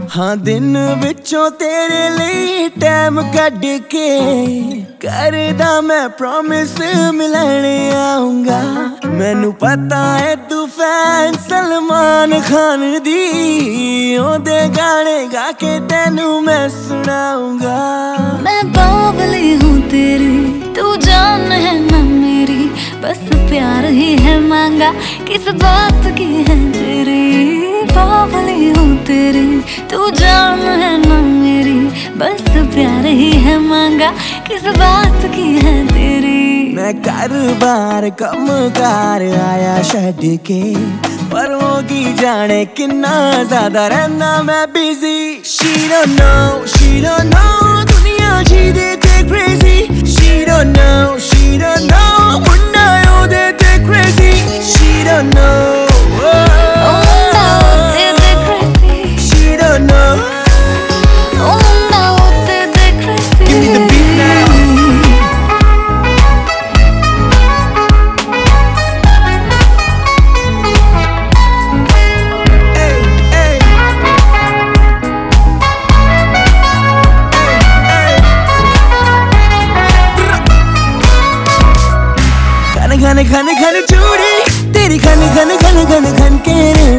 हाँ दिन विचों तेरे लिए टाइम कढ़ के करदा मैं प्रॉमिस मिलने आऊंगा। मैनू पता है तू फैन सलमान खान दी, ओदे गाने गा के तेनू मैं सुनाऊंगा। मैं बावली हूँ तेरी, तू जान है ना मेरी, बस प्यार ही है मांगा, किस बात की है तेरी। बावली हूँ तेरी, तू जान है ना मेरी, बस प्यार ही है मांगा, किस बात की है तेरी। मैं कारोबार कमकार आया छड्ड के, पर होगी जाने किन्ना ज्यादा रहना मैं बिजी। She don't know दुनिया जी दे ते crazy। She don't know Munna ओ दे ते crazy। She don't know Munna ओ दे ते crazy। She don't know Munna ओ दे ते crazy। Give me the beat now। खन चूड़ी तेरी खन के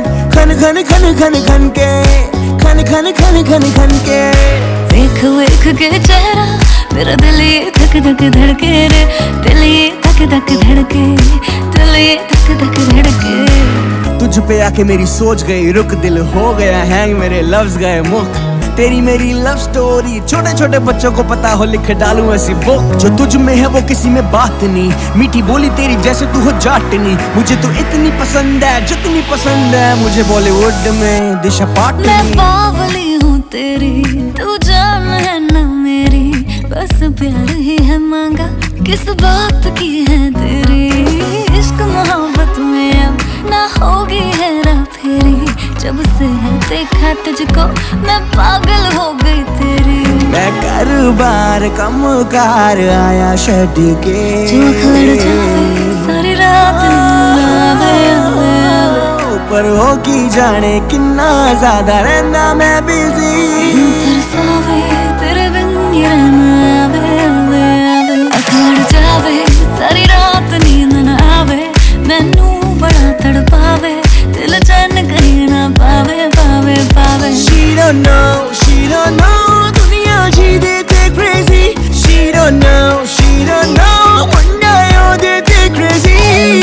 खन के देख के चेहरा मेरा दिल ये धक धक धड़के रे, दिल ये धक धक धड़के, दिल ये धक धक धड़के। तुझ पे आके मेरी सोच गई रुक, दिल हो गया हैंग, मेरे लफ्ज गए मुक। तेरी मेरी लव स्टोरी छोटे छोटे बच्चों को पता हो, लिख डालूं ऐसी बुक। जो तुझ में है वो किसी में बात नहीं, मीठी बोली तेरी जैसे तू हो जाटनी। मुझे तो इतनी पसंद है जितनी पसंद है मुझे बॉलीवुड में दिशा पाटनी। मैं बावली हूँ तेरी, तू जान है ना मेरी, बस प्यार ही है मांगा, किस बात की है तेरी। इश्क मोहब्बत में अब ना होगी हेरा फेरी, जब से है देखा तुझको मैं पागल हो गई तेरी। मैं कारोबार कमकार आया छड्ड के, जो खड़ जावे सारी रात आवे आवे आवे, पर हो की जाने किन्ना ज्यादा रहना मैं बिजी। तरसावे तेरे बिन ये रहना आवे आवे आवे, खड़ जावे सारी रात नींद न आवे, मैनू बड़ा तड़पावे, दिल चैन कहीं ना पावे पावे पावे। She don't know दुनिया जी दे ते crazy। She don't know Munna ओ दे ते crazy।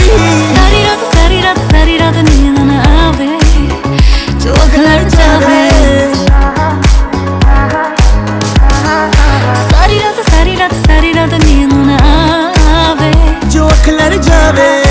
सारी रात नींद न आवे, जो खड़ जावे सारी रात नींद न आवे, जो खड़ जावे।